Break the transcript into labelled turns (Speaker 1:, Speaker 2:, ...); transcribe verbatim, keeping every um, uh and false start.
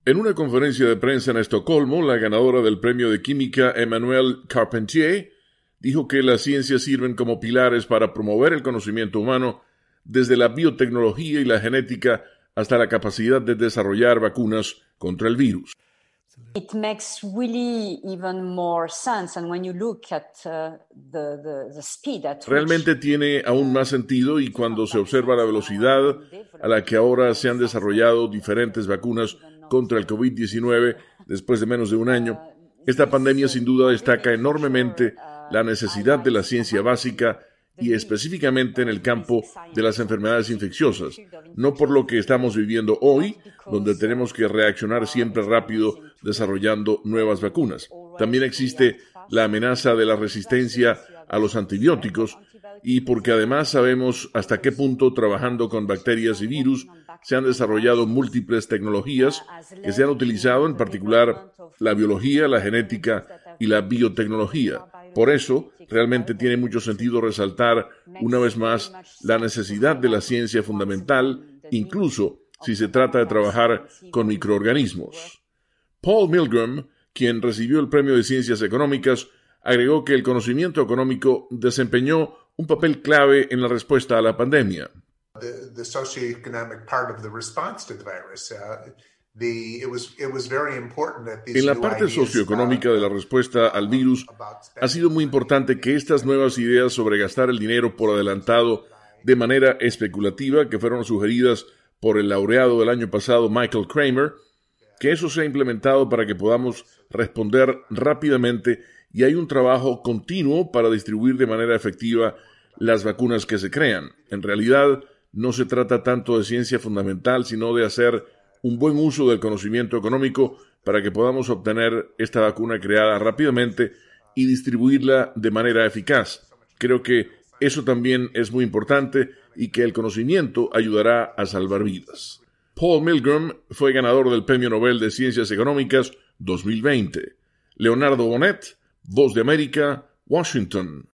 Speaker 1: En una conferencia de prensa en Estocolmo, la ganadora del premio de química Emmanuelle Carpentier dijo que las ciencias sirven como pilares para promover el conocimiento humano desde la biotecnología y la genética hasta la capacidad de desarrollar vacunas contra el virus.
Speaker 2: It makes really even more sense, and when you look at uh, the, the, the speed at which
Speaker 1: Realmente tiene aún más sentido y cuando se observa la velocidad a la que ahora se han desarrollado diferentes vacunas contra el COVID diecinueve después de menos de un año, esta pandemia sin duda destaca enormemente la necesidad de la ciencia básica y específicamente en el campo de las enfermedades infecciosas, no por lo que estamos viviendo hoy, donde tenemos que reaccionar siempre rápido desarrollando nuevas vacunas. También existe la amenaza de la resistencia a los antibióticos y porque además sabemos hasta qué punto trabajando con bacterias y virus se han desarrollado múltiples tecnologías que se han utilizado, en particular la biología, la genética y la biotecnología. Por eso, realmente tiene mucho sentido resaltar una vez más la necesidad de la ciencia fundamental, incluso si se trata de trabajar con microorganismos. Paul Milgrom, quien recibió el Premio de Ciencias Económicas, agregó que el conocimiento económico desempeñó un papel clave en la respuesta a la pandemia.
Speaker 3: The, the socioeconomic part of the response to the virus. Uh, the, it was, it was very important that these
Speaker 1: en la
Speaker 3: new
Speaker 1: parte
Speaker 3: ideas
Speaker 1: socioeconómica de la respuesta al virus, ha sido muy importante que estas nuevas ideas sobre gastar el dinero por adelantado de manera especulativa, que fueron sugeridas por el laureado del año pasado Michael Kramer, que eso sea implementado para que podamos responder rápidamente y hay un trabajo continuo para distribuir de manera efectiva las vacunas que se crean. En realidad, no se trata tanto de ciencia fundamental, sino de hacer un buen uso del conocimiento económico para que podamos obtener esta vacuna creada rápidamente y distribuirla de manera eficaz. Creo que eso también es muy importante y que el conocimiento ayudará a salvar vidas. Paul Milgrom fue ganador del Premio Nobel de Ciencias Económicas dos mil veinte. Leonardo Bonet, Voz de América, Washington.